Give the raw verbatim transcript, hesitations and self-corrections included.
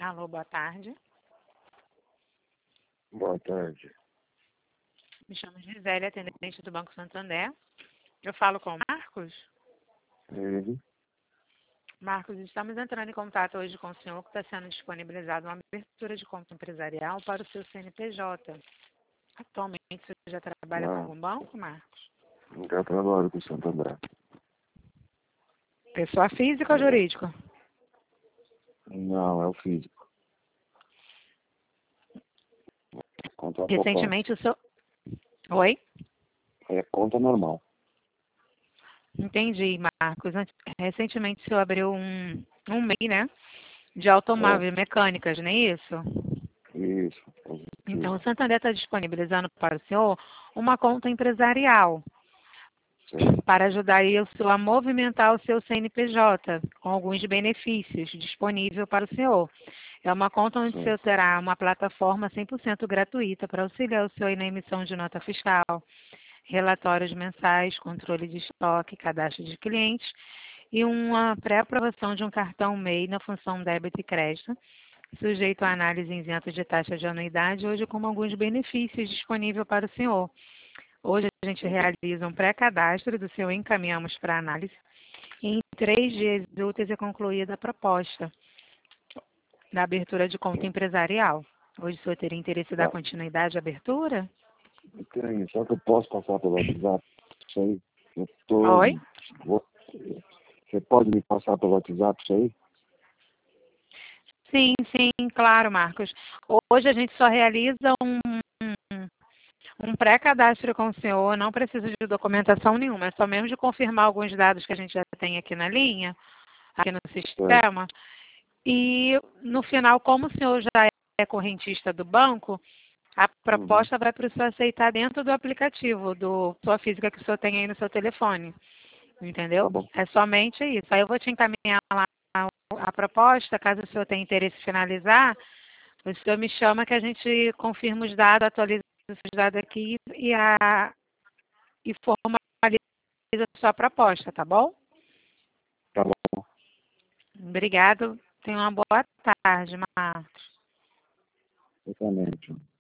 Alô, boa tarde. Boa tarde. Me chamo Gisele, atendente do Banco Santander. Eu falo com o Marcos. Ele? Marcos, estamos entrando em contato hoje com o senhor que está sendo disponibilizada uma abertura de conta empresarial para o seu C N P J. Atualmente, o senhor já trabalha com Não, algum banco, Marcos? nunca trabalho com o Santander. Pessoa física ou jurídica? Não, é o físico. Conta poupança. Recentemente, o senhor... Oi? É conta normal. Entendi, Marcos. Ant- Recentemente, o senhor abriu um, um M E I, né? De É, automóveis mecânicas, não é isso? isso. Então, Positivo. o Santander está disponibilizando para o senhor uma conta empresarial Certo. para ajudar aí o senhor a movimentar o seu C N P J com alguns benefícios disponível para o senhor. É uma conta onde o senhor Certo. terá uma plataforma cem por cento gratuita para auxiliar o senhor aí na emissão de nota fiscal, relatórios mensais, controle de estoque, cadastro de clientes e uma pré-aprovação de um cartão M E I na função débito e crédito, sujeito à análise isenta de taxa de anuidade, hoje com alguns benefícios disponíveis para o senhor. Hoje a gente realiza um pré-cadastro do senhor, encaminhamos para análise. E em três dias úteis é concluída a proposta da abertura de conta empresarial. Hoje o senhor teria interesse em dar Tá. continuidade à abertura? Tem, só que eu posso passar pelo WhatsApp? Isso aí. Eu tô. Oi? Vou... Você pode me passar pelo WhatsApp isso aí? Sim, sim, claro, Marcos. Hoje a gente só realiza um, um um pré-cadastro com o senhor, não precisa de documentação nenhuma, é só mesmo de confirmar alguns dados que a gente já tem aqui na linha, aqui no Certo. sistema. E no final, como o senhor já é correntista do banco, a Uhum. proposta vai para o senhor aceitar dentro do aplicativo, do sua física que o senhor tem aí no seu telefone. Tá Entendeu? bom. É somente isso. Aí eu vou te encaminhar lá a proposta, caso o senhor tenha interesse em finalizar, o senhor me chama que a gente confirma os dados, atualiza os dados aqui e, a, e formaliza a sua proposta, tá bom? Tá bom. Obrigado. Tenha uma boa tarde, Marcos. Exatamente.